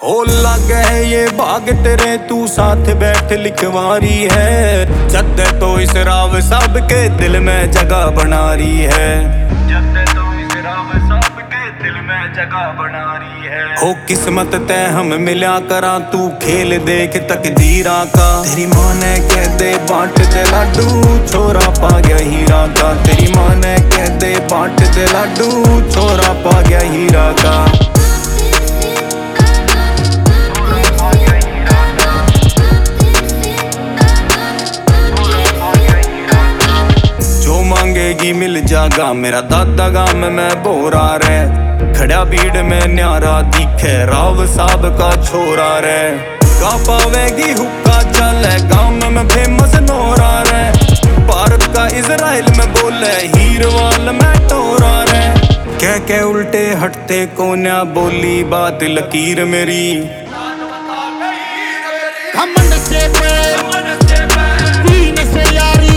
ओ लग है ये भाग तेरे, तू साथ बैठ लिखवारी है। जद तो इस राव सब के दिल में जगह बना रही है। जद तो इस राव सब के दिल में जगह बना रही है। हो किस्मत तय हम मिला करा, तू खेल देख तकदीरा का। तेरी माँ ने कह दे बांट दे लाडू, छोरा पा गया हीरा का। तेरी माँ ने कह दे बांट दे लाडू, छोरा पा गया हीरा का। मांगेगी मिल जागा, मेरा दादा गाम में बोरा रे। खड़ा भीड़ में न्यारा दिखे, राव साहब का छोरा रे। गा पावेगी हुक्का चले, गाम में फेमस नोरा रे। भारत का इजराइल में बोले, हीर वाल में टोरा रे। कह उल्टे हटते कोन्या, बोली बात लकीर मेरी। घमंड से दीन से यारी,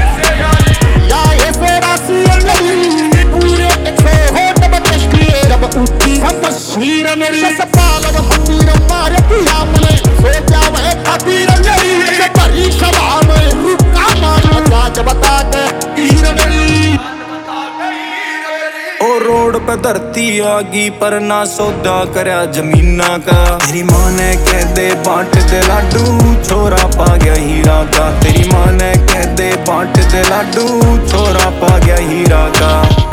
ओ रोड पे धरती आगी, पर ना सौदा करया जमीना का। तेरी माँ ने कह दे बांट दे लाडू, छोरा पा गया हीरा का। तेरी माँ ने कह दे बांट दे लाडू, छोरा पा गया हीरा का।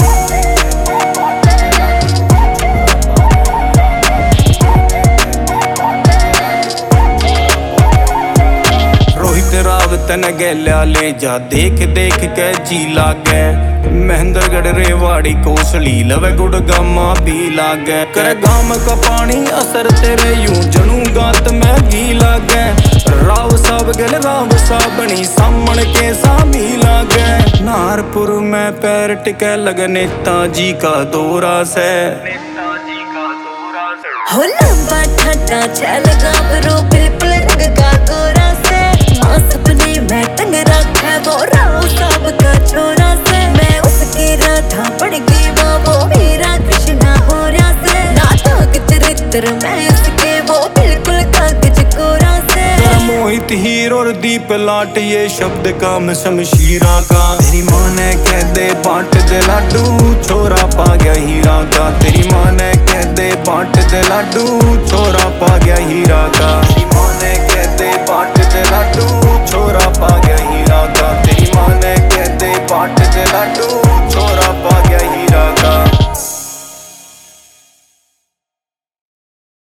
तन गैल्या ले जा, देख देख के जी लागे। महेंद्रगढ़ रेवाड़ी कोसली लवे गुड़गामा भी लागे। कर गाम का पानी असर तेरे यूं जनू गात में घी लागे। राव साहब गल राव साबनी सामण के सामी लागे। नारपुर में पैर टिके लगे नेताजी का दौरा से। हो लंबा ठंडा चल गाबरो बिल्कुल रंग का गोरा से। सपने में टंग रखा वो राव साहब का छोरा से। मैं उसकी राधा पड़ गई, वो मेरा कृष्णा हो रहा से। नाटक चरित्र मैं उसके, वो बिल्कुल कागज कोरा से। मोहित हीर और दीप लाट, ये शब्द काम शमशीरा का। तेरी माँ ने कह दे बांट दे लाडू, छोरा पा गया हीरा का। तेरी माँ ने कह दे बांट दे लाडू, छोरा पा गया हीरा का। तेरी माँ ने कह दे बांट दे लाडू, छोरा पा गया हीरा का।